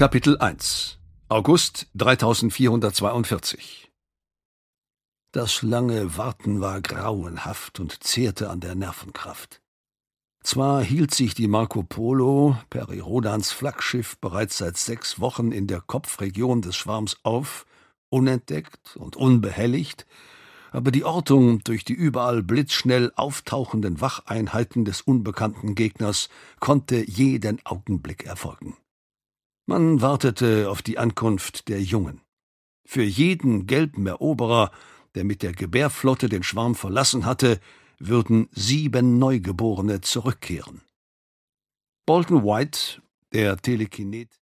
Kapitel 1 August 3442. Das lange Warten war grauenhaft und zehrte an der Nervenkraft. Zwar hielt sich die Marco Polo, Peri Rodans Flaggschiff, bereits seit 6 Wochen in der Kopfregion des Schwarms auf, unentdeckt und unbehelligt, aber die Ortung durch die überall blitzschnell auftauchenden Wacheinheiten des unbekannten Gegners konnte jeden Augenblick erfolgen. Man wartete auf die Ankunft der Jungen. Für jeden gelben Eroberer, der mit der Gebärflotte den Schwarm verlassen hatte, würden 7 Neugeborene zurückkehren. Bolton White, der Telekinet